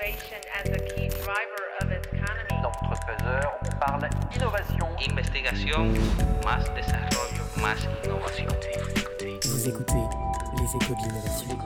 innovation as a key driver of its economy. Dans votre trésor, on parle innovation. Investigación, más desarrollo, más innovación. Vous écoutez les échos de l'innovation.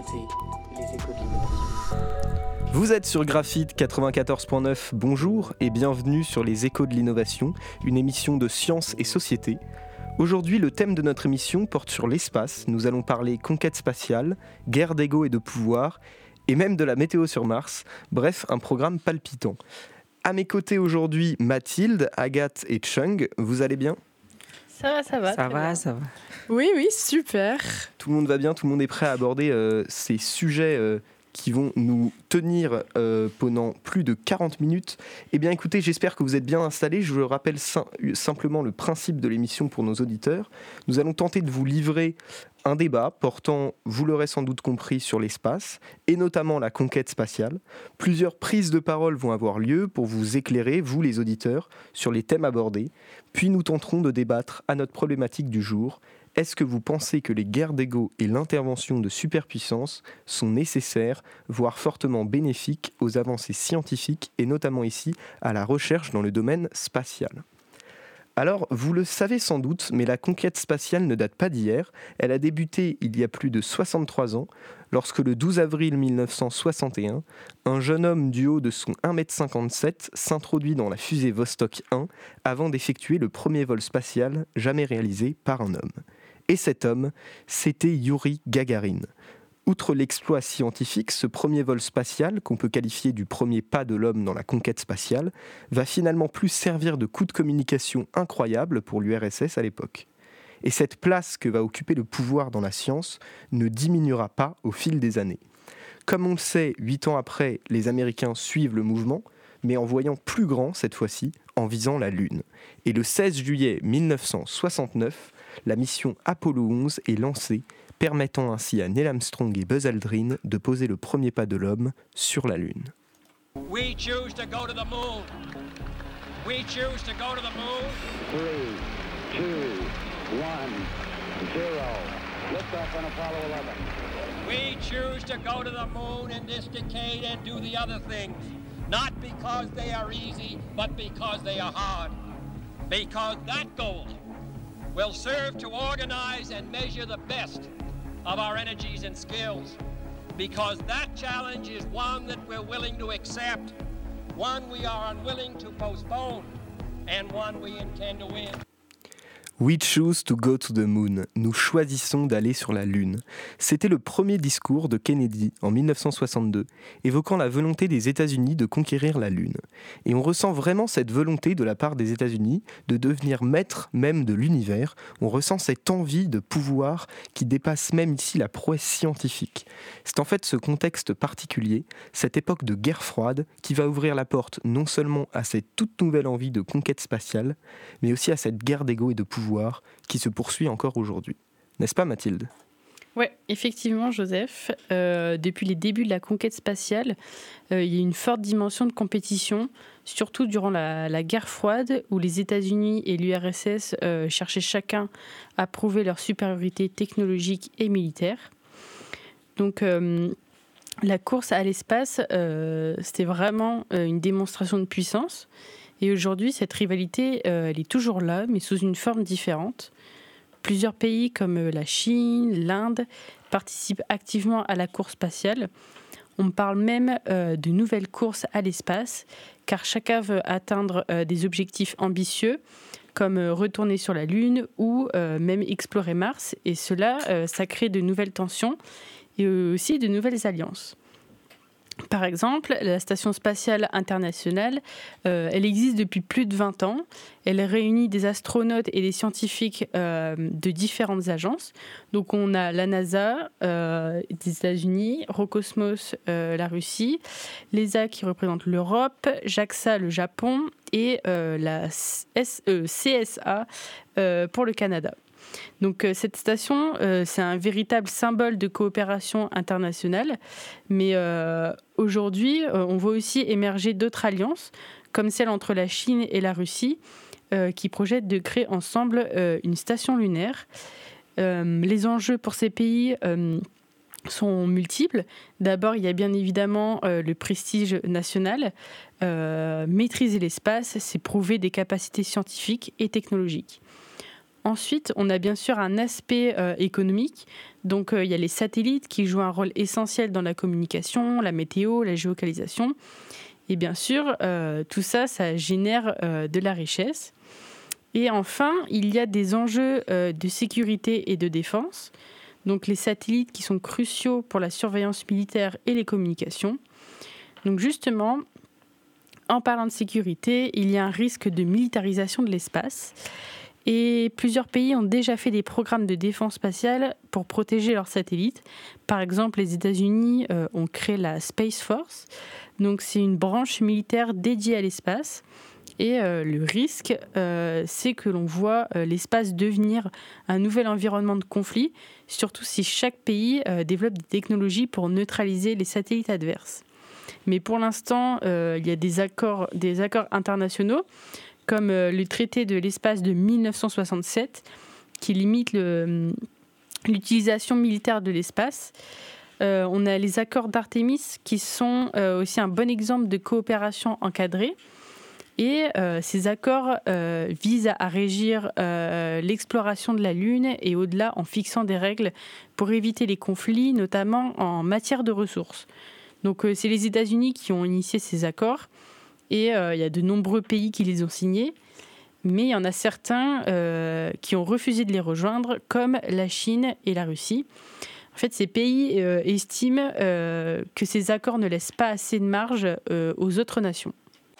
Vous êtes sur Graphite 94.9, bonjour et bienvenue sur les échos de l'innovation, une émission de science et société. Aujourd'hui, le thème de notre émission porte sur l'espace. Nous allons parler conquête spatiale, guerre d'ego et de pouvoir, et même de la météo sur Mars. Bref, un programme palpitant. À mes côtés aujourd'hui, Mathilde, Agathe et Chung. Vous allez bien ? Ça va. Ça va. Oui, super. Tout le monde va bien, tout le monde est prêt à aborder ces sujets qui vont nous tenir pendant plus de 40 minutes. Eh bien écoutez, j'espère que vous êtes bien installés. Je vous rappelle simplement le principe de l'émission pour nos auditeurs. Nous allons tenter de vous livrer un débat portant, vous l'aurez sans doute compris, sur l'espace et notamment la conquête spatiale. Plusieurs prises de parole vont avoir lieu pour vous éclairer, vous les auditeurs, sur les thèmes abordés. Puis nous tenterons de débattre à notre problématique du jour. Est-ce que vous pensez que les guerres d'ego et l'intervention de superpuissances sont nécessaires, voire fortement bénéfiques aux avancées scientifiques et notamment ici à la recherche dans le domaine spatial ? Alors, vous le savez sans doute, mais la conquête spatiale ne date pas d'hier. Elle a débuté il y a plus de 63 ans, lorsque le 12 avril 1961, un jeune homme du haut de son 1,57 m s'introduit dans la fusée Vostok 1 avant d'effectuer le premier vol spatial jamais réalisé par un homme. Et cet homme, c'était Youri Gagarin. Outre l'exploit scientifique, ce premier vol spatial, qu'on peut qualifier du premier pas de l'homme dans la conquête spatiale, va finalement plus servir de coup de communication incroyable pour l'URSS à l'époque. Et cette place que va occuper le pouvoir dans la science ne diminuera pas au fil des années. Comme on le sait, 8 ans après, les Américains suivent le mouvement, mais en voyant plus grand cette fois-ci, en visant la Lune. Et le 16 juillet 1969, la mission Apollo 11 est lancée, permettant ainsi à Neil Armstrong et Buzz Aldrin de poser le premier pas de l'homme sur la Lune. We choose to go to the moon. We choose to go to the moon. 3, 2, 1, 0. Liftoff on Apollo 11. We choose to go to the moon in this decade and do the other things. Not because they are easy, but because they are hard. Because that goal will serve to organize and measure the best of our energies and skills. Because that challenge is one that we're willing to accept, one we are unwilling to postpone, and one we intend to win. We choose to go to the moon. Nous choisissons d'aller sur la Lune. C'était le premier discours de Kennedy en 1962, évoquant la volonté des États-Unis de conquérir la Lune. Et on ressent vraiment cette volonté de la part des États-Unis de devenir maître même de l'univers. On ressent cette envie de pouvoir qui dépasse même ici la prouesse scientifique. C'est en fait ce contexte particulier, cette époque de guerre froide, qui va ouvrir la porte non seulement à cette toute nouvelle envie de conquête spatiale, mais aussi à cette guerre d'ego et de pouvoir qui se poursuit encore aujourd'hui. N'est-ce pas, Mathilde ? Oui, effectivement, Joseph. Depuis les débuts de la conquête spatiale, il y a une forte dimension de compétition, surtout durant la guerre froide, où les États-Unis et l'URSS cherchaient chacun à prouver leur supériorité technologique et militaire. Donc, la course à l'espace, c'était vraiment une démonstration de puissance. Et aujourd'hui, cette rivalité, elle est toujours là, mais sous une forme différente. Plusieurs pays comme la Chine, l'Inde participent activement à la course spatiale. On parle même de nouvelles courses à l'espace, car chacun veut atteindre des objectifs ambitieux, comme retourner sur la Lune ou même explorer Mars. Et cela, ça crée de nouvelles tensions et aussi de nouvelles alliances. Par exemple, la Station spatiale internationale, elle existe depuis plus de 20 ans. Elle réunit des astronautes et des scientifiques de différentes agences. Donc on a la NASA des États-Unis, Roscosmos la Russie, l'ESA qui représente l'Europe, JAXA le Japon et la CSA pour le Canada. Donc cette station, c'est un véritable symbole de coopération internationale, mais aujourd'hui, on voit aussi émerger d'autres alliances, comme celle entre la Chine et la Russie, qui projettent de créer ensemble une station lunaire. Les enjeux pour ces pays sont multiples. D'abord, il y a bien évidemment le prestige national. Maîtriser l'espace, c'est prouver des capacités scientifiques et technologiques. Ensuite, on a bien sûr un aspect économique. Donc, il y a les satellites qui jouent un rôle essentiel dans la communication, la météo, la géolocalisation. Et bien sûr, tout ça, ça génère de la richesse. Et enfin, il y a des enjeux de sécurité et de défense. Donc, les satellites qui sont cruciaux pour la surveillance militaire et les communications. Donc, justement, en parlant de sécurité, il y a un risque de militarisation de l'espace. Et plusieurs pays ont déjà fait des programmes de défense spatiale pour protéger leurs satellites. Par exemple, les États-Unis ont créé la Space Force. Donc, c'est une branche militaire dédiée à l'espace. Et le risque, c'est que l'on voit l'espace devenir un nouvel environnement de conflit, surtout si chaque pays développe des technologies pour neutraliser les satellites adverses. Mais pour l'instant, il y a des accords internationaux, comme le traité de l'espace de 1967, qui limite l'utilisation militaire de l'espace. On a les accords d'Artémis, qui sont aussi un bon exemple de coopération encadrée. Et ces accords visent à régir l'exploration de la Lune et au-delà en fixant des règles pour éviter les conflits, notamment en matière de ressources. Donc c'est les États-Unis qui ont initié ces accords et il y a de nombreux pays qui les ont signés, mais il y en a certains qui ont refusé de les rejoindre, comme la Chine et la Russie. En fait, ces pays estiment que ces accords ne laissent pas assez de marge aux autres nations.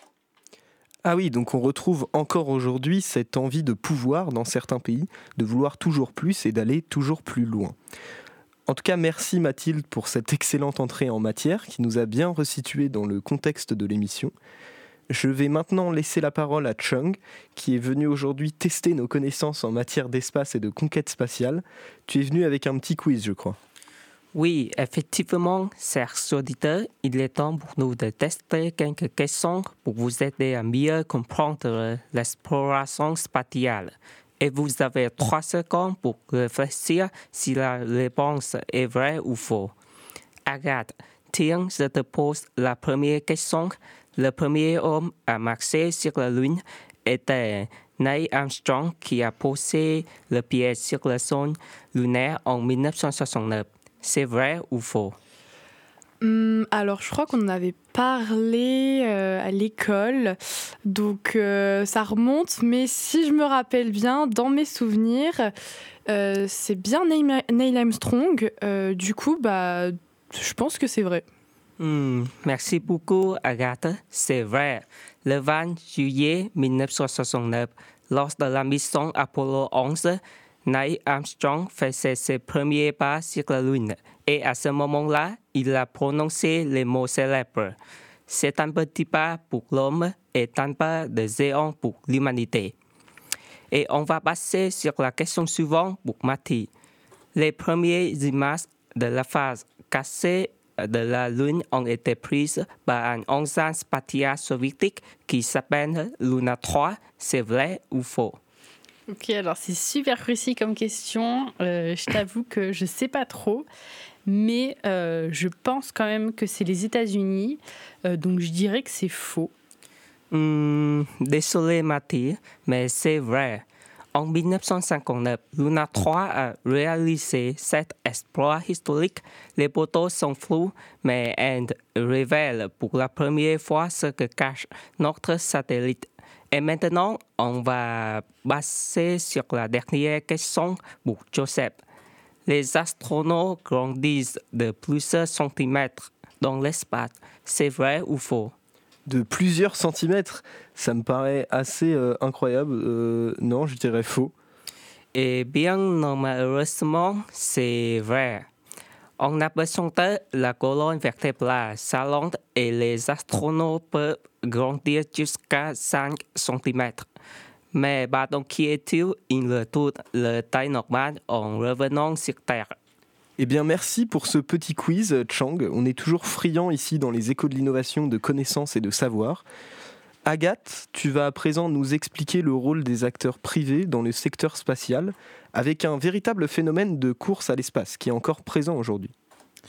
Ah oui, donc on retrouve encore aujourd'hui cette envie de pouvoir dans certains pays, de vouloir toujours plus et d'aller toujours plus loin. En tout cas, merci Mathilde pour cette excellente entrée en matière qui nous a bien resitués dans le contexte de l'émission. Je vais maintenant laisser la parole à Chung, qui est venu aujourd'hui tester nos connaissances en matière d'espace et de conquête spatiale. Tu es venu avec un petit quiz, je crois. Oui, effectivement, chers auditeurs, il est temps pour nous de tester quelques questions pour vous aider à mieux comprendre l'exploration spatiale. Et vous avez 3 secondes pour réfléchir si la réponse est vraie ou faux. Agathe, tiens, je te pose la première question. Le premier homme à marcher sur la Lune était Neil Armstrong qui a posé le pied sur la zone lunaire en 1969. C'est vrai ou faux? Alors, je crois qu'on en avait parlé à l'école, donc ça remonte. Mais si je me rappelle bien, dans mes souvenirs, c'est bien Neil Armstrong. Du coup, je pense que c'est vrai. Merci beaucoup, Agathe. C'est vrai. Le 20 juillet 1969, lors de la mission Apollo 11, Neil Armstrong faisait ses premiers pas sur la Lune. Et à ce moment-là, il a prononcé les mots célèbres. C'est un petit pas pour l'homme et un pas de géant pour l'humanité. Et on va passer sur la question suivante pour Mathilde. Les premières images de la phase cachée de la Lune ont été prises par un engin spatial soviétique qui s'appelle Luna 3. C'est vrai ou faux? Ok, alors c'est super précis comme question. Je t'avoue que je ne sais pas trop, mais je pense quand même que c'est les États-Unis, donc je dirais que c'est faux. Désolé Mathilde, mais c'est vrai. En 1959, Luna 3 a réalisé cet exploit historique. Les photos sont floues, mais elles révèlent pour la première fois ce que cache notre satellite. Et maintenant, on va passer sur la dernière question pour Joseph. Les astronautes grandissent de plusieurs centimètres dans l'espace. C'est vrai ou faux? De plusieurs centimètres, ça me paraît assez incroyable. Non, je dirais faux. Eh bien, non, malheureusement, c'est vrai. On a besoin de la colonne vertébrale salante et les astronautes peuvent grandir jusqu'à 5 cm. Mais pardon, qui est-il? Ils retournent la taille normale en revenant sur Terre. Eh bien, merci pour ce petit quiz, Chang. On est toujours friands ici dans les échos de l'innovation de connaissances et de savoir. Agathe, tu vas à présent nous expliquer le rôle des acteurs privés dans le secteur spatial avec un véritable phénomène de course à l'espace qui est encore présent aujourd'hui.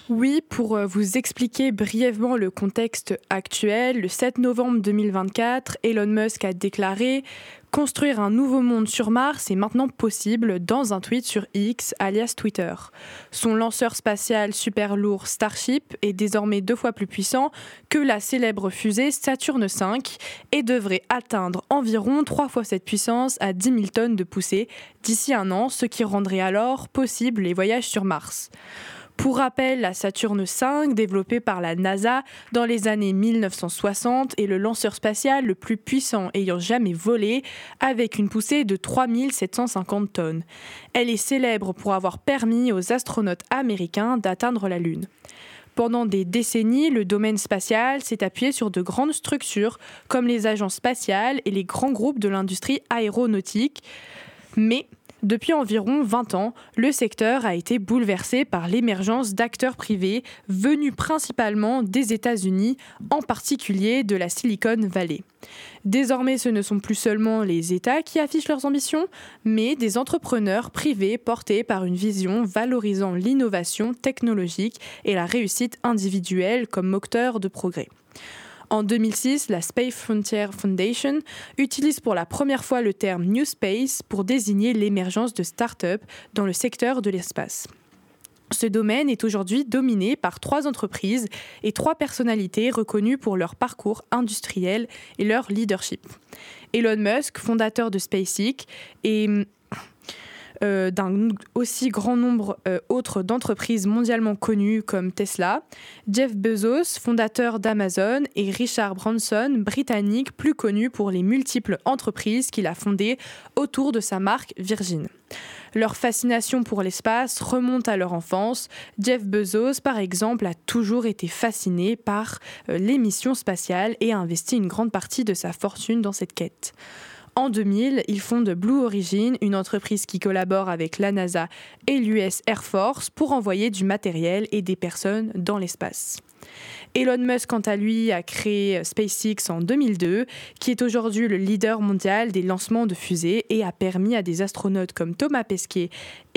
Oui, pour vous expliquer brièvement le contexte actuel, le 7 novembre 2024, Elon Musk a déclaré « Construire un nouveau monde sur Mars est maintenant possible » dans un tweet sur X, alias Twitter. Son lanceur spatial super lourd Starship est désormais 2 fois plus puissant que la célèbre fusée Saturn V et devrait atteindre environ 3 fois cette puissance à 10 000 tonnes de poussée d'ici un an, ce qui rendrait alors possible les voyages sur Mars. Pour rappel, la Saturn V, développée par la NASA dans les années 1960, est le lanceur spatial le plus puissant ayant jamais volé, avec une poussée de 3750 tonnes. Elle est célèbre pour avoir permis aux astronautes américains d'atteindre la Lune. Pendant des décennies, le domaine spatial s'est appuyé sur de grandes structures comme les agences spatiales et les grands groupes de l'industrie aéronautique, mais depuis environ 20 ans, le secteur a été bouleversé par l'émergence d'acteurs privés venus principalement des États-Unis, en particulier de la Silicon Valley. Désormais, ce ne sont plus seulement les États qui affichent leurs ambitions, mais des entrepreneurs privés portés par une vision valorisant l'innovation technologique et la réussite individuelle comme moteur de progrès. En 2006, la Space Frontier Foundation utilise pour la première fois le terme New Space pour désigner l'émergence de start-up dans le secteur de l'espace. Ce domaine est aujourd'hui dominé par 3 entreprises et 3 personnalités reconnues pour leur parcours industriel et leur leadership. Elon Musk, fondateur de SpaceX, et d'un aussi grand nombre autres d'entreprises mondialement connues comme Tesla, Jeff Bezos, fondateur d'Amazon, et Richard Branson, britannique plus connu pour les multiples entreprises qu'il a fondées autour de sa marque Virgin. Leur fascination pour l'espace remonte à leur enfance. Jeff Bezos, par exemple, a toujours été fasciné par les missions spatiales et a investi une grande partie de sa fortune dans cette quête. En 2000, il fonde Blue Origin, une entreprise qui collabore avec la NASA et l'US Air Force pour envoyer du matériel et des personnes dans l'espace. Elon Musk, quant à lui, a créé SpaceX en 2002, qui est aujourd'hui le leader mondial des lancements de fusées et a permis à des astronautes comme Thomas Pesquet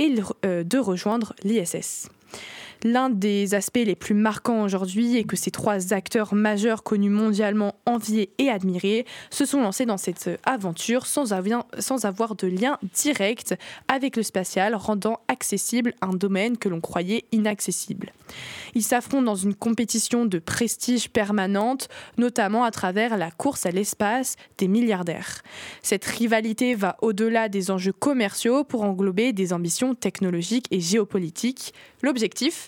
de rejoindre l'ISS. L'un des aspects les plus marquants aujourd'hui est que ces 3 acteurs majeurs connus mondialement, enviés et admirés, se sont lancés dans cette aventure sans avoir de lien direct avec le spatial, rendant accessible un domaine que l'on croyait inaccessible. Ils s'affrontent dans une compétition de prestige permanente, notamment à travers la course à l'espace des milliardaires. Cette rivalité va au-delà des enjeux commerciaux pour englober des ambitions technologiques et géopolitiques. L'objectif ?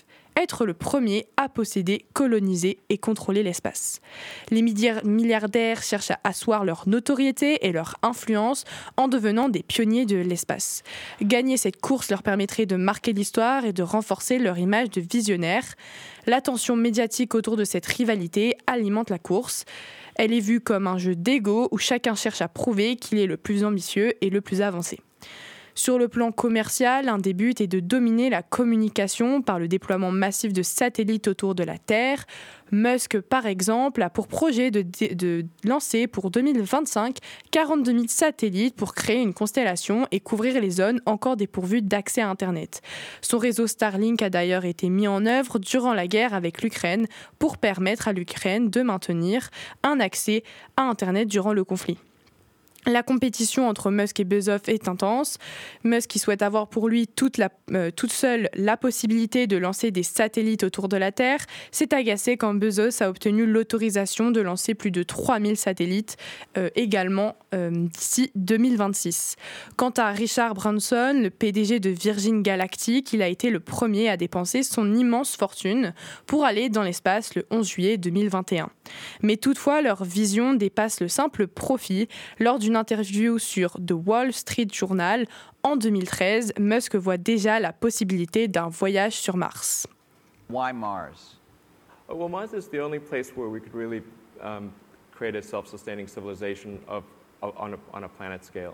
Être le premier à posséder, coloniser et contrôler l'espace. Les milliardaires cherchent à asseoir leur notoriété et leur influence en devenant des pionniers de l'espace. Gagner cette course leur permettrait de marquer l'histoire et de renforcer leur image de visionnaire. L'attention médiatique autour de cette rivalité alimente la course. Elle est vue comme un jeu d'ego où chacun cherche à prouver qu'il est le plus ambitieux et le plus avancé. Sur le plan commercial, un des buts est de dominer la communication par le déploiement massif de satellites autour de la Terre. Musk, par exemple, a pour projet de lancer pour 2025 42 000 satellites pour créer une constellation et couvrir les zones encore dépourvues d'accès à Internet. Son réseau Starlink a d'ailleurs été mis en œuvre durant la guerre avec l'Ukraine pour permettre à l'Ukraine de maintenir un accès à Internet durant le conflit. La compétition entre Musk et Bezos est intense. Musk, qui souhaite avoir pour lui toute seule la possibilité de lancer des satellites autour de la Terre, s'est agacé quand Bezos a obtenu l'autorisation de lancer plus de 3000 satellites également d'ici 2026. Quant à Richard Branson, le PDG de Virgin Galactic, il a été le premier à dépenser son immense fortune pour aller dans l'espace le 11 juillet 2021. Mais toutefois, leur vision dépasse le simple profit. Lors d'une interview sur The Wall Street Journal en 2013, Musk voit déjà la possibilité d'un voyage sur Mars. Why Mars? Well, Mars is the only place where we could really create a self-sustaining civilization on a planet scale.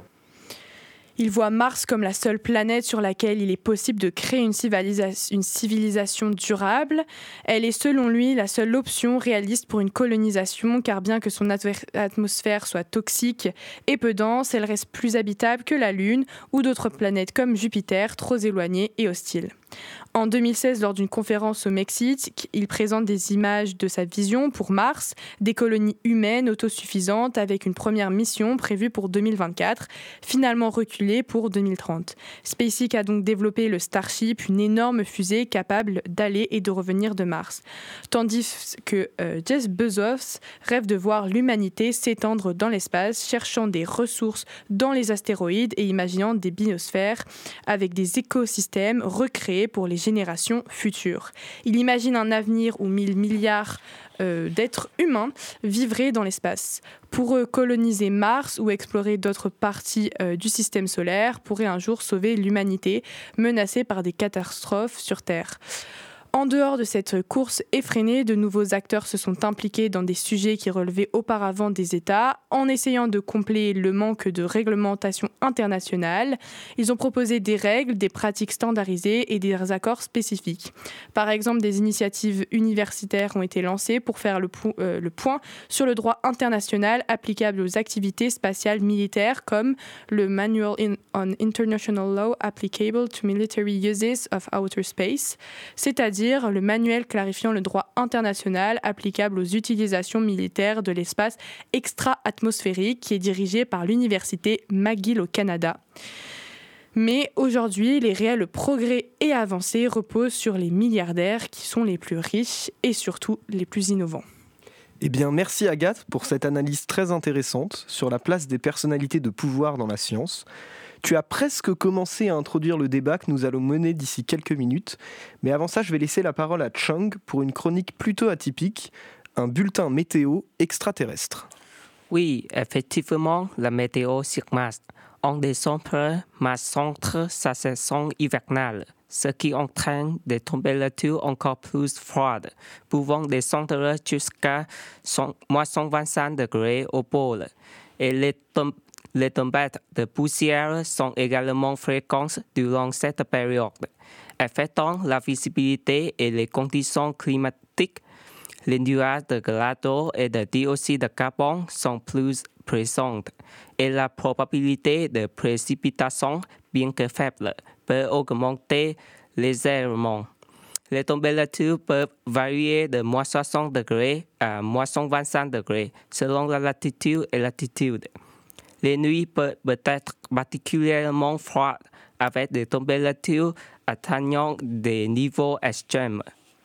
Il voit Mars comme la seule planète sur laquelle il est possible de créer une civilisation durable. Elle est selon lui la seule option réaliste pour une colonisation, car bien que son atmosphère soit toxique et peu dense, elle reste plus habitable que la Lune ou d'autres planètes comme Jupiter, trop éloignées et hostiles. En 2016, lors d'une conférence au Mexique, il présente des images de sa vision pour Mars, des colonies humaines autosuffisantes avec une première mission prévue pour 2024, finalement reculée pour 2030. SpaceX a donc développé le Starship, une énorme fusée capable d'aller et de revenir de Mars. Tandis que Jeff Bezos rêve de voir l'humanité s'étendre dans l'espace, cherchant des ressources dans les astéroïdes et imaginant des biosphères avec des écosystèmes recréés pour les générations futures. Il imagine un avenir où 1000 milliards d'êtres humains vivraient dans l'espace. Pour eux, coloniser Mars ou explorer d'autres parties du système solaire pourrait un jour sauver l'humanité menacée par des catastrophes sur Terre. En dehors de cette course effrénée, de nouveaux acteurs se sont impliqués dans des sujets qui relevaient auparavant des États, en essayant de combler le manque de réglementation internationale. Ils ont proposé des règles, des pratiques standardisées et des accords spécifiques. Par exemple, des initiatives universitaires ont été lancées pour faire le point sur le droit international applicable aux activités spatiales militaires, comme le Manual on International Law Applicable to Military Uses of Outer Space, c'est-à-dire le manuel clarifiant le droit international applicable aux utilisations militaires de l'espace extra-atmosphérique, qui est dirigé par l'université McGill au Canada. Mais aujourd'hui, les réels progrès et avancées reposent sur les milliardaires qui sont les plus riches et surtout les plus innovants. Eh bien, merci Agathe pour cette analyse très intéressante sur la place des personnalités de pouvoir dans la science. Tu as presque commencé à introduire le débat que nous allons mener d'ici quelques minutes, mais avant ça, je vais laisser la parole à Chang pour une chronique plutôt atypique, un bulletin météo extraterrestre. Oui, effectivement, la météo sur Mars. En décembre, Mars centre sa saison hivernale, ce qui entraîne des températures encore plus froides, pouvant descendre jusqu'à moins 125 degrés au pôle. Et les tempêtes de poussière sont également fréquentes durant cette période, affectant la visibilité et les conditions climatiques. Les nuages de gouttes d'eau et de dioxyde de carbone sont plus présents et la probabilité de précipitation, bien que faible, peut augmenter légèrement. Les températures peuvent varier de moins 60 degrés à moins 125 degrés selon la latitude et l'altitude. Les nuits peuvent être particulièrement froides avec des températures atteignant des niveaux extrêmes.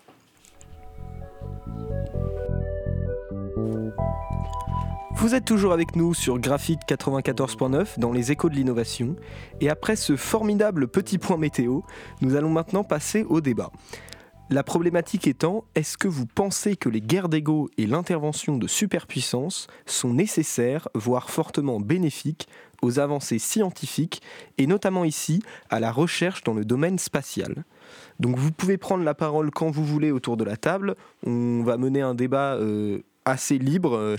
Vous êtes toujours avec nous sur Graphite 94.9 dans les échos de l'innovation. Et après ce formidable petit point météo, nous allons maintenant passer au débat. La problématique étant, est-ce que vous pensez que les guerres d'ego et l'intervention de superpuissances sont nécessaires, voire fortement bénéfiques, aux avancées scientifiques, et notamment ici, à la recherche dans le domaine spatial ? Donc vous pouvez prendre la parole quand vous voulez autour de la table. On va mener un débat assez libre.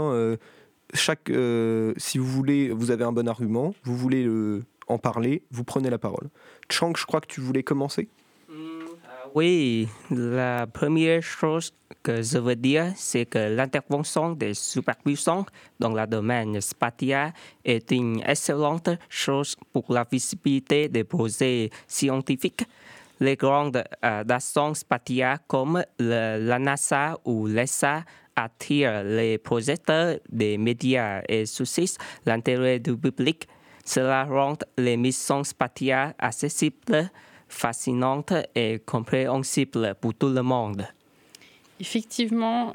Si vous voulez, vous avez un bon argument, vous voulez en parler, vous prenez la parole. Chang, je crois que tu voulais commencer ? Oui, la première chose que je veux dire, c'est que l'intervention des superpuissances dans le domaine spatial est une excellente chose pour la visibilité des projets scientifiques. Les grandes stations spatiales comme la NASA ou l'ESA attirent les projecteurs des médias et suscitent l'intérêt du public. Cela rend les missions spatiales accessibles, fascinante et compréhensible pour tout le monde. Effectivement,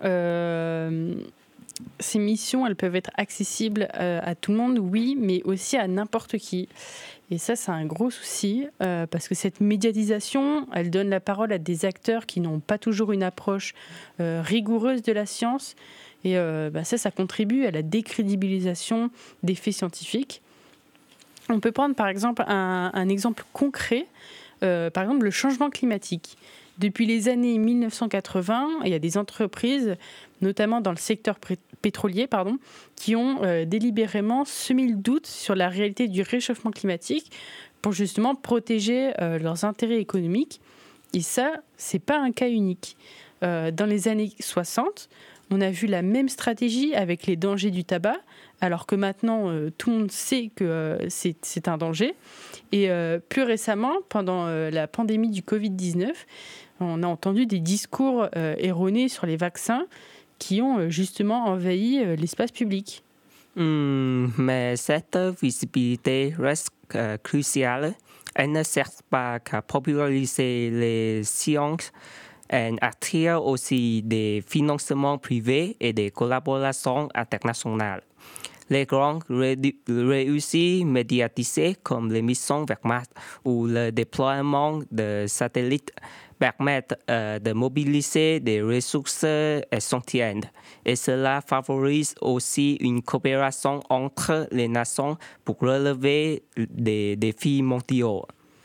ces missions, elles peuvent être accessibles à tout le monde, oui, mais aussi à n'importe qui. Et ça, c'est un gros souci, parce que cette médiatisation, elle donne la parole à des acteurs qui n'ont pas toujours une approche rigoureuse de la science. Et ça contribue à la décrédibilisation des faits scientifiques. On peut prendre par exemple un exemple concret. Par exemple, le changement climatique. Depuis les années 1980, il y a des entreprises, notamment dans le secteur pétrolier, qui ont délibérément semé le doute sur la réalité du réchauffement climatique pour justement protéger leurs intérêts économiques. Et ça, c'est pas un cas unique. Dans les années 60, On a vu la même stratégie avec les dangers du tabac, alors que maintenant, tout le monde sait que c'est un danger. Et plus récemment, pendant la pandémie du Covid-19, on a entendu des discours erronés sur les vaccins qui ont justement envahi l'espace public. Mais cette visibilité reste cruciale. Elle ne sert pas qu'à populariser les sciences. Elle attire aussi des financements privés et des collaborations internationales. Les grandes réussites médiatisées comme les missions vers Mars ou le déploiement de satellites permettent de mobiliser des ressources essentielles. Et cela favorise aussi une coopération entre les nations pour relever des défis mondiaux.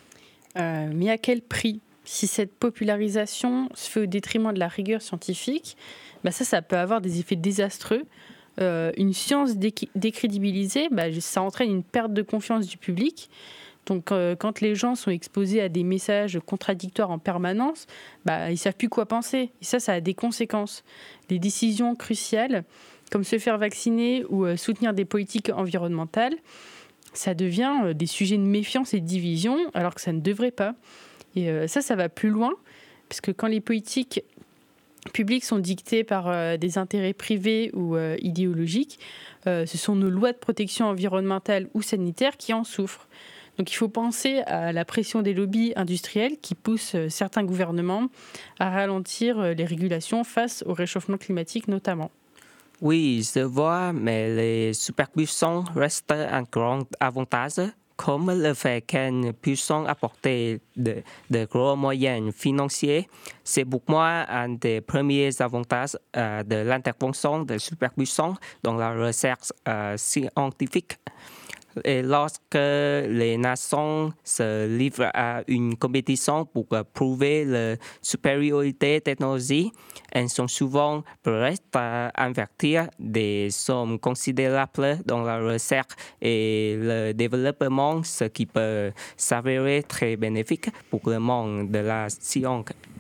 Mais à quel prix ? Si cette popularisation se fait au détriment de la rigueur scientifique, ça peut avoir des effets désastreux. Une science décrédibilisée, ça entraîne une perte de confiance du public. Donc, quand les gens sont exposés à des messages contradictoires en permanence, ils ne savent plus quoi penser. Et ça a des conséquences. Les décisions cruciales, comme se faire vacciner ou soutenir des politiques environnementales, ça devient des sujets de méfiance et de division, alors que ça ne devrait pas. Et ça va plus loin, parce que quand les politiques publiques sont dictées par des intérêts privés ou idéologiques, ce sont nos lois de protection environnementale ou sanitaire qui en souffrent. Donc il faut penser à la pression des lobbies industriels qui poussent certains gouvernements à ralentir les régulations face au réchauffement climatique notamment. Oui, je vois, mais les superpuissances restent un grand avantage, comme le fait qu'elles puissent apporter de gros moyens financiers. C'est pour moi un des premiers avantages de l'intervention des superpuissances dans la recherche scientifique. Et lorsque les nations se livrent à une compétition pour prouver la supériorité technologique, elles sont souvent prêtes à investir des sommes considérables dans la recherche et le développement, ce qui peut s'avérer très bénéfique pour le monde de la science.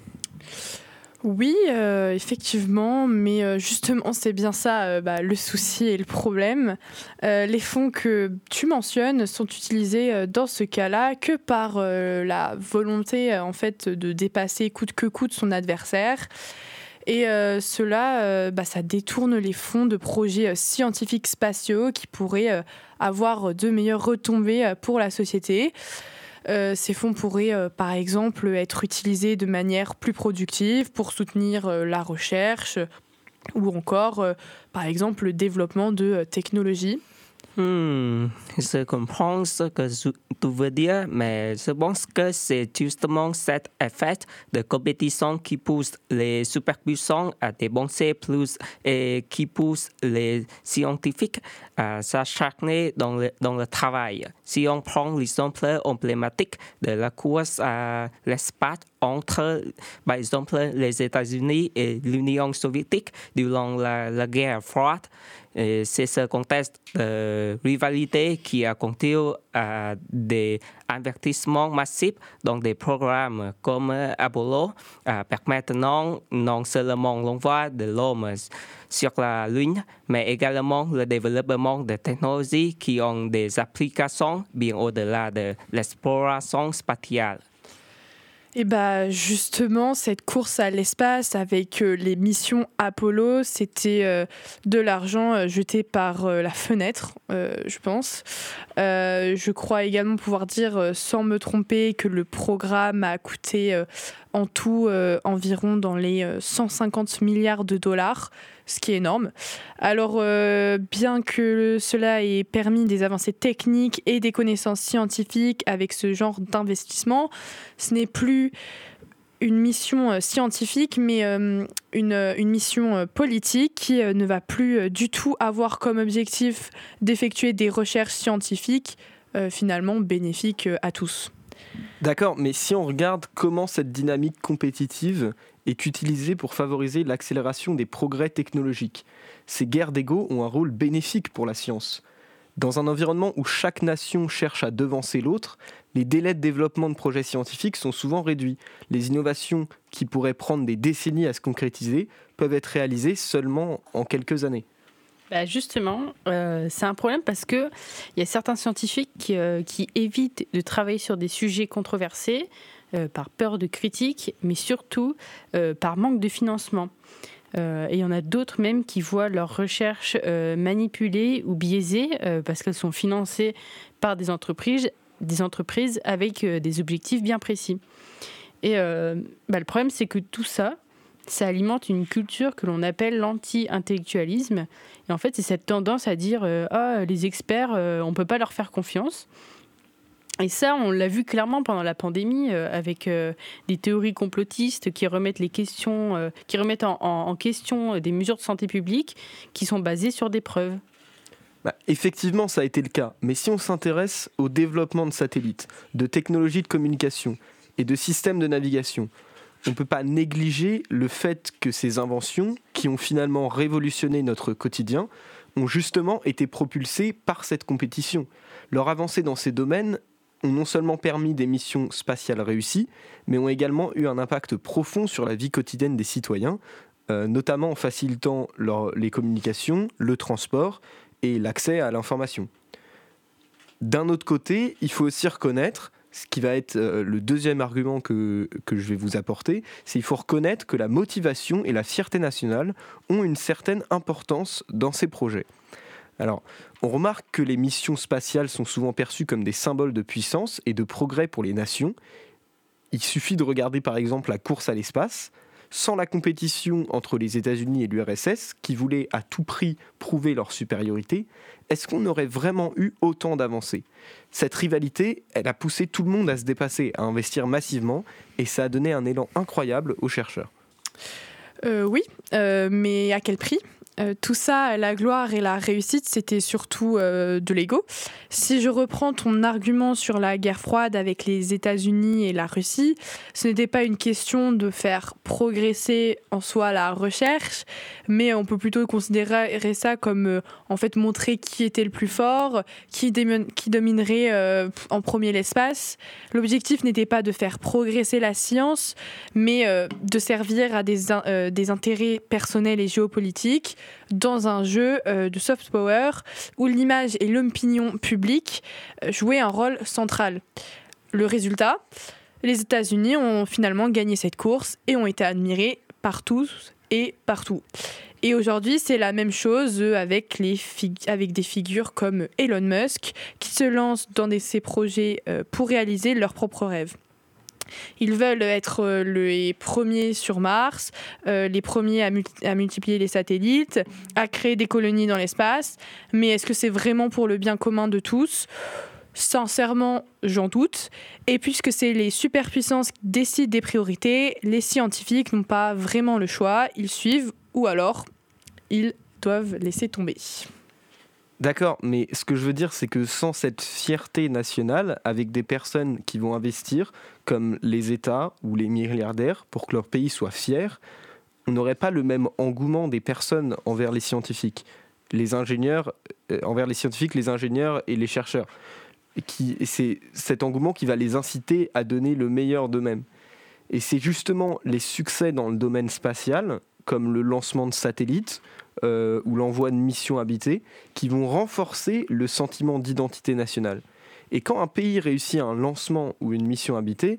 Oui, effectivement, mais justement, c'est bien ça le souci et le problème. Les fonds que tu mentionnes sont utilisés dans ce cas-là que par la volonté en fait de dépasser coûte que coûte son adversaire. Et cela, ça détourne les fonds de projets scientifiques spatiaux qui pourraient avoir de meilleures retombées pour la société. Ces fonds pourraient, par exemple, être utilisés de manière plus productive pour soutenir la recherche ou encore, par exemple, le développement de technologies. Je comprends ce que tu veux dire, mais je pense que c'est justement cet effet de compétition qui pousse les superpuissants à dépenser plus et qui pousse les scientifiques à s'acharner dans le travail. Si on prend l'exemple emblématique de la course à l'espace entre, par exemple, les États-Unis et l'Union soviétique durant la guerre froide, et c'est ce contexte de rivalité qui a conduit à des investissements massifs dans des programmes comme Apollo, permettant non seulement l'envoi de l'homme sur la Lune, mais également le développement de technologies qui ont des applications bien au-delà de l'exploration spatiale. Et justement, cette course à l'espace avec les missions Apollo, c'était de l'argent jeté par la fenêtre, je pense. Je crois également pouvoir dire, sans me tromper, que le programme a coûté en tout environ dans les 150 milliards de dollars, ce qui est énorme. Alors, bien que cela ait permis des avancées techniques et des connaissances scientifiques avec ce genre d'investissement, ce n'est plus une mission scientifique, mais une mission politique qui ne va plus du tout avoir comme objectif d'effectuer des recherches scientifiques finalement bénéfiques à tous. D'accord, mais si on regarde comment cette dynamique compétitive est utilisée pour favoriser l'accélération des progrès technologiques, ces guerres d'ego ont un rôle bénéfique pour la science. Dans un environnement où chaque nation cherche à devancer l'autre, les délais de développement de projets scientifiques sont souvent réduits. Les innovations qui pourraient prendre des décennies à se concrétiser peuvent être réalisées seulement en quelques années. Justement, c'est un problème parce qu'il y a certains scientifiques qui évitent de travailler sur des sujets controversés par peur de critiques, mais surtout par manque de financement. Et il y en a d'autres même qui voient leurs recherches manipulées ou biaisées parce qu'elles sont financées par des entreprises avec des objectifs bien précis. Et le problème, c'est que tout ça alimente une culture que l'on appelle l'anti-intellectualisme. Et en fait, c'est cette tendance à dire les experts, on ne peut pas leur faire confiance. Et ça, on l'a vu clairement pendant la pandémie avec des théories complotistes qui remettent en question des mesures de santé publique qui sont basées sur des preuves. Effectivement, ça a été le cas. Mais si on s'intéresse au développement de satellites, de technologies de communication et de systèmes de navigation, on ne peut pas négliger le fait que ces inventions, qui ont finalement révolutionné notre quotidien, ont justement été propulsées par cette compétition. Leur avancée dans ces domaines ont non seulement permis des missions spatiales réussies, mais ont également eu un impact profond sur la vie quotidienne des citoyens, notamment en facilitant les communications, le transport et l'accès à l'information. D'un autre côté, il faut aussi reconnaître, ce qui va être le deuxième argument que je vais vous apporter, c'est qu'il faut reconnaître que la motivation et la fierté nationale ont une certaine importance dans ces projets. Alors, on remarque que les missions spatiales sont souvent perçues comme des symboles de puissance et de progrès pour les nations. Il suffit de regarder par exemple la course à l'espace. Sans la compétition entre les États-Unis et l'URSS, qui voulaient à tout prix prouver leur supériorité, est-ce qu'on aurait vraiment eu autant d'avancées ? Cette rivalité, elle a poussé tout le monde à se dépasser, à investir massivement, et ça a donné un élan incroyable aux chercheurs. Oui, mais à quel prix ? Tout ça, la gloire et la réussite, c'était surtout de l'ego. Si je reprends ton argument sur la guerre froide avec les États-Unis et la Russie, ce n'était pas une question de faire progresser en soi la recherche, mais on peut plutôt considérer ça comme en fait montrer qui était le plus fort, qui dominerait en premier l'espace. L'objectif n'était pas de faire progresser la science, mais de servir à des intérêts personnels et géopolitiques dans un jeu de soft power où l'image et l'opinion publique jouaient un rôle central. Le résultat, les États-Unis ont finalement gagné cette course et ont été admirés par tous et partout. Et aujourd'hui, c'est la même chose avec des figures comme Elon Musk qui se lancent dans ces projets pour réaliser leurs propres rêves. Ils veulent être les premiers sur Mars, les premiers à multiplier les satellites, à créer des colonies dans l'espace. Mais est-ce que c'est vraiment pour le bien commun de tous ? Sincèrement, j'en doute. Et puisque c'est les superpuissances qui décident des priorités, les scientifiques n'ont pas vraiment le choix. Ils suivent ou alors ils doivent laisser tomber. D'accord, mais ce que je veux dire, c'est que sans cette fierté nationale, avec des personnes qui vont investir, comme les États ou les milliardaires, pour que leur pays soit fier, on n'aurait pas le même engouement des personnes envers les scientifiques. Envers les scientifiques, les ingénieurs et les chercheurs. C'est cet engouement qui va les inciter à donner le meilleur d'eux-mêmes. Et c'est justement les succès dans le domaine spatial, comme le lancement de satellites, ou l'envoi de missions habitées, qui vont renforcer le sentiment d'identité nationale. Et quand un pays réussit un lancement ou une mission habitée,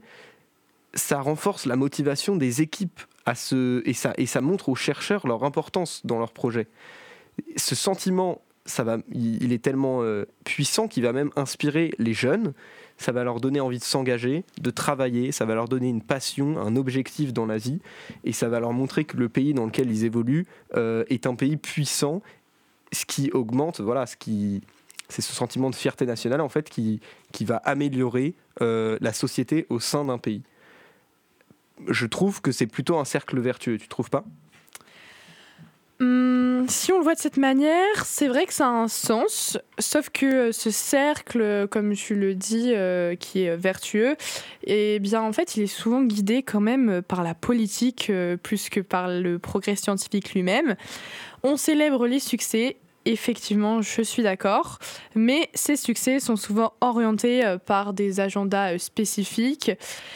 ça renforce la motivation des équipes et ça montre aux chercheurs leur importance dans leur projet. Ce sentiment, il est tellement puissant qu'il va même inspirer les jeunes. Ça va leur donner envie de s'engager, de travailler, ça va leur donner une passion, un objectif dans la vie, et ça va leur montrer que le pays dans lequel ils évoluent est un pays puissant, ce qui augmente, c'est ce sentiment de fierté nationale en fait qui va améliorer la société au sein d'un pays. Je trouve que c'est plutôt un cercle vertueux, tu trouves pas ? Si on le voit de cette manière, c'est vrai que ça a un sens, sauf que ce cercle, comme tu le dis, qui est vertueux, eh bien en fait il est souvent guidé quand même par la politique plus que par le progrès scientifique lui-même. On célèbre les succès, effectivement je suis d'accord, mais ces succès sont souvent orientés par des agendas spécifiques.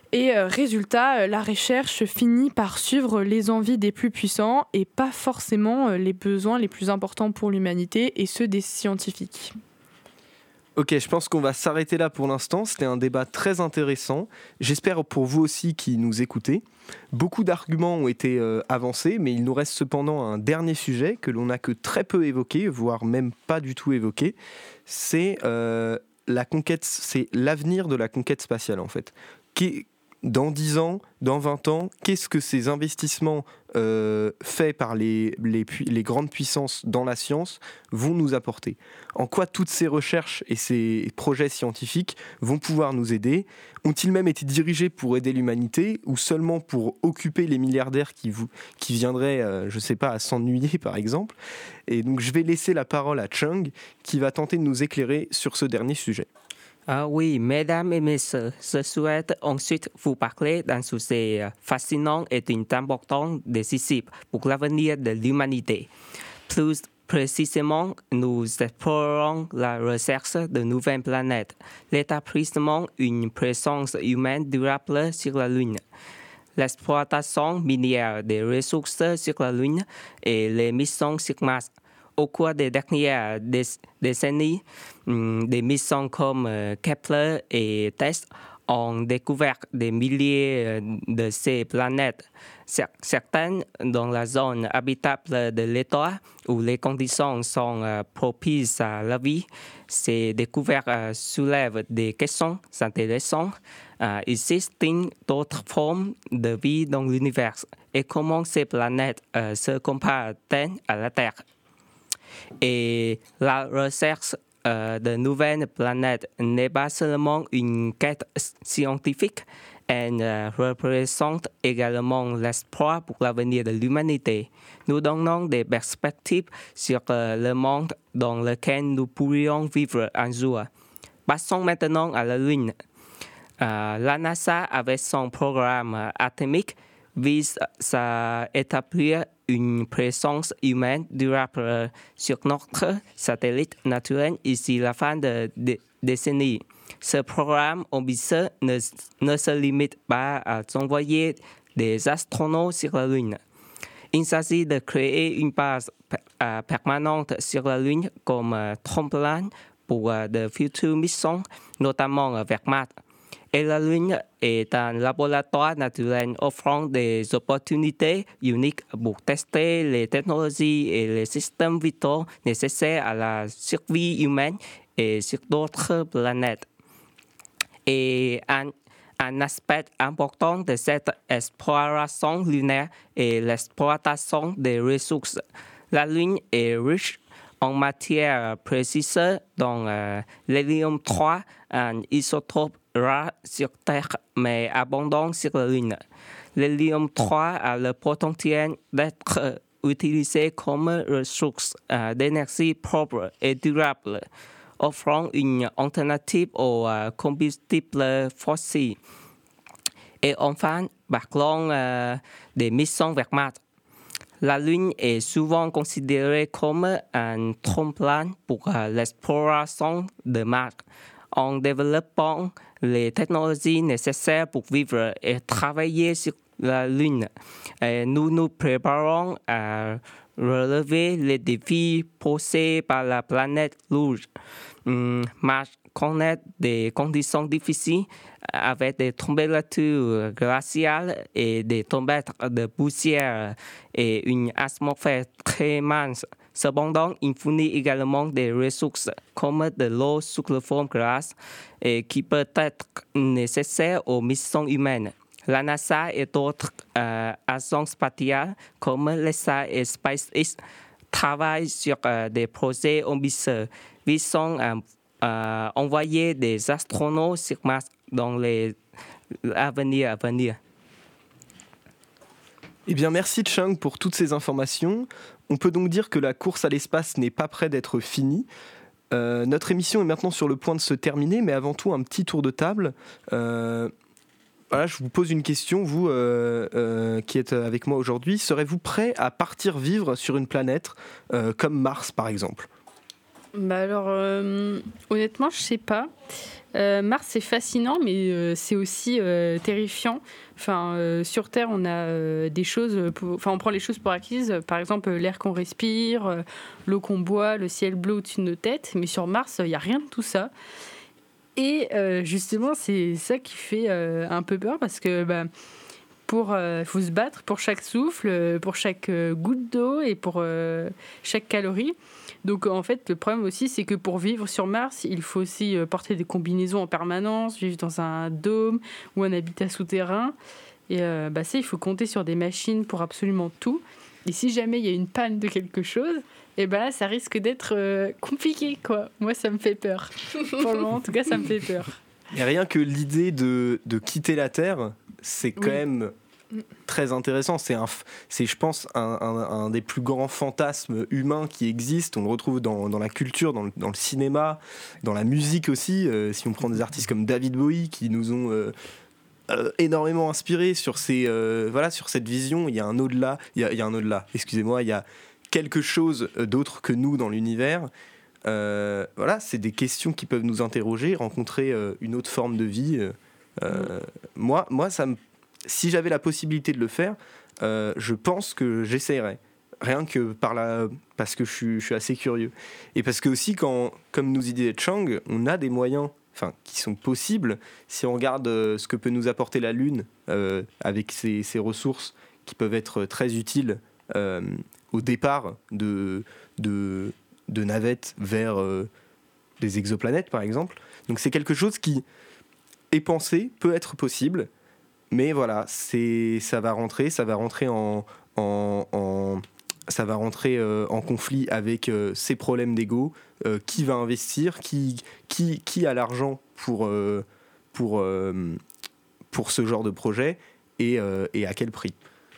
Et résultat, la recherche finit par suivre les envies des plus puissants et pas forcément les besoins les plus importants pour l'humanité et ceux des scientifiques. Ok, je pense qu'on va s'arrêter là pour l'instant. C'était un débat très intéressant. J'espère pour vous aussi qui nous écoutez. Beaucoup d'arguments ont été avancés, mais il nous reste cependant un dernier sujet que l'on n'a que très peu évoqué, voire même pas du tout évoqué. C'est la conquête, c'est l'avenir de la conquête spatiale en fait. Dans 10 ans, dans 20 ans, qu'est-ce que ces investissements faits par les grandes puissances dans la science vont nous apporter? En quoi toutes ces recherches et ces projets scientifiques vont pouvoir nous aider? Ont-ils même été dirigés pour aider l'humanité ou seulement pour occuper les milliardaires qui viendraient, je ne sais pas, à s'ennuyer par exemple? Et donc je vais laisser la parole à Chung qui va tenter de nous éclairer sur ce dernier sujet. Ah oui, mesdames et messieurs, je souhaite ensuite vous parler d'un sujet fascinant et d'une importance décisive pour l'avenir de l'humanité. Plus précisément, nous explorons la recherche de nouvelles planètes, l'établissement d'une présence humaine durable sur la Lune, l'exploitation minière des ressources sur la Lune et les missions sur Mars. Au cours des dernières décennies, des missions comme Kepler et TESS ont découvert des milliers de ces planètes. Certaines dans la zone habitable de l'étoile où les conditions sont propices à la vie. Ces découvertes soulèvent des questions intéressantes. Existe-t-il d'autres formes de vie dans l'univers? Et comment ces planètes se comparent-elles à la Terre? Et la recherche de nouvelles planètes n'est pas seulement une quête scientifique, elle représente également l'espoir pour l'avenir de l'humanité. Nous donnons des perspectives sur le monde dans lequel nous pourrions vivre un jour. Passons maintenant à la Lune. La NASA, avec son programme atomique, vise à établir une présence humaine durable sur notre satellite naturel d'ici la fin de décennie. Ce programme ambitieux ne se limite pas à envoyer des astronautes sur la Lune. Il s'agit de créer une base permanente sur la Lune comme tremplin pour de futures missions, notamment vers Mars. Et la Lune est un laboratoire naturel offrant des opportunités uniques pour tester les technologies et les systèmes vitaux nécessaires à la survie humaine et sur d'autres planètes. Et un aspect important de cette exploration lunaire est l'exploitation des ressources. La Lune est riche en matière précise dont l'hélium-3, un isotope rare sur Terre mais abondant sur la Lune. L'hélium-3 a le potentiel d'être utilisé comme ressource d'énergie propre et durable, offrant une alternative aux combustibles fossiles. Et enfin, parlons des missions vers Mars. La Lune est souvent considérée comme un tremplin pour l'exploration de Mars. En développant les technologies nécessaires pour vivre et travailler sur la Lune, nous nous préparons à relever les défis posés par la planète rouge. Mars connaît des conditions difficiles avec des températures glaciales et des tempêtes de poussière et une atmosphère très mince. Cependant, il fournit également des ressources comme de l'eau sous la forme glace et qui peut être nécessaire aux missions humaines. La NASA et d'autres agences spatiales comme l'ESA et SpaceX travaillent sur des projets ambitieux visant à envoyer des astronautes sur Mars dans l'avenir à venir. Eh bien, merci Chung pour toutes ces informations. On peut donc dire que la course à l'espace n'est pas près d'être finie. Notre émission est maintenant sur le point de se terminer, mais avant tout, un petit tour de table. Voilà, je vous pose une question, vous qui êtes avec moi aujourd'hui. Serez-vous prêt à partir vivre sur une planète comme Mars, par exemple ? Bah alors, honnêtement, je sais pas. Mars, c'est fascinant, mais c'est aussi terrifiant. Enfin, sur Terre, on a des choses. On prend les choses pour acquises. Par exemple, l'air qu'on respire, l'eau qu'on boit, le ciel bleu au-dessus de nos têtes. Mais sur Mars, il n'y a rien de tout ça. Et justement, c'est ça qui fait un peu peur parce que faut se battre pour chaque souffle, pour chaque goutte d'eau et pour chaque calorie. Donc en fait, le problème aussi, c'est que pour vivre sur Mars, il faut aussi porter des combinaisons en permanence, vivre dans un dôme ou un habitat souterrain. Et ça, il faut compter sur des machines pour absolument tout. Et si jamais il y a une panne de quelque chose, et là, ça risque d'être compliqué, quoi. Moi, ça me fait peur. Pour le moment, en tout cas, ça me fait peur. Et rien que l'idée de quitter la Terre, c'est quand même très intéressant. C'est, je pense, un des plus grands fantasmes humains qui existent. On le retrouve dans la culture, dans le cinéma, dans la musique aussi. Si on prend des artistes comme David Bowie qui nous ont énormément inspirés sur cette vision. Il y a un au-delà. Il y a un au-delà. Excusez-moi. Il y a quelque chose d'autre que nous dans l'univers. C'est des questions qui peuvent nous interroger, rencontrer une autre forme de vie. Moi, si j'avais la possibilité de le faire, je pense que j'essayerais. Rien que parce que je suis assez curieux. Et parce que aussi, comme nous disait Chang, on a des moyens qui sont possibles. Si on regarde ce que peut nous apporter la Lune avec ses ressources qui peuvent être très utiles au départ de navettes vers des exoplanètes, par exemple. Donc c'est quelque chose qui est pensé, peut être possible, mais voilà, ça va rentrer en conflit avec ces problèmes d'ego. Qui va investir, qui a l'argent pour ce genre de projet et à quel prix.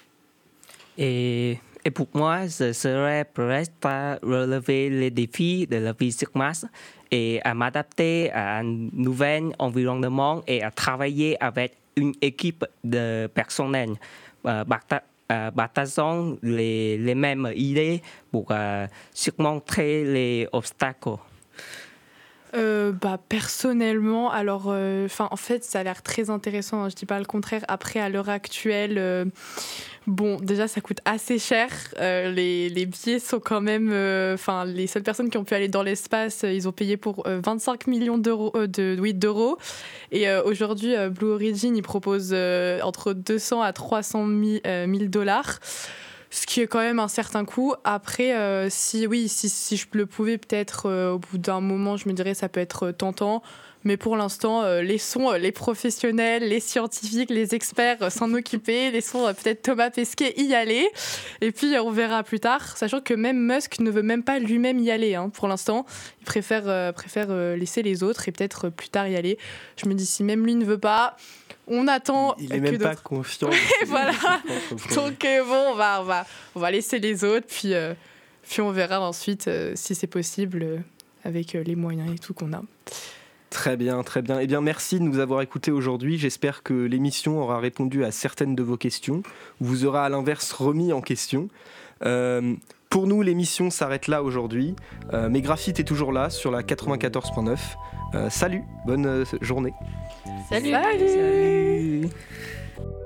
Et pour moi, je serais prêt à relever les défis de la vie sur Mars et à m'adapter à un nouvel environnement et à travailler avec une équipe de personnel partageant les mêmes idées pour surmonter les obstacles. Personnellement, alors, en fait, ça a l'air très intéressant. Je dis pas le contraire. Après, à l'heure actuelle, déjà, ça coûte assez cher. Les billets sont quand même, les seules personnes qui ont pu aller dans l'espace, ils ont payé pour 25 millions d'euros. Et aujourd'hui, Blue Origin, ils proposent entre 200 à 300 000 dollars. Ce qui est quand même un certain coût. Après, si je le pouvais, peut-être au bout d'un moment, je me dirais ça peut être tentant. Mais pour l'instant, laissons les professionnels, les scientifiques, les experts s'en occuper. Laissons peut-être Thomas Pesquet y aller. Et puis, on verra plus tard. Sachant que même Musk ne veut même pas lui-même y aller. Pour l'instant, il préfère laisser les autres et peut-être plus tard y aller. Je me dis, si même lui ne veut pas... On attend. Il n'est même pas confiant. Voilà. Donc on va laisser les autres, puis on verra ensuite si c'est possible avec les moyens et tout qu'on a. Très bien, très bien. Eh bien, merci de nous avoir écoutés aujourd'hui. J'espère que l'émission aura répondu à certaines de vos questions, ou vous aura à l'inverse remis en question. Pour nous, l'émission s'arrête là aujourd'hui. Mais Graphite est toujours là sur la 94.9. Salut, bonne journée. Salut. Salut.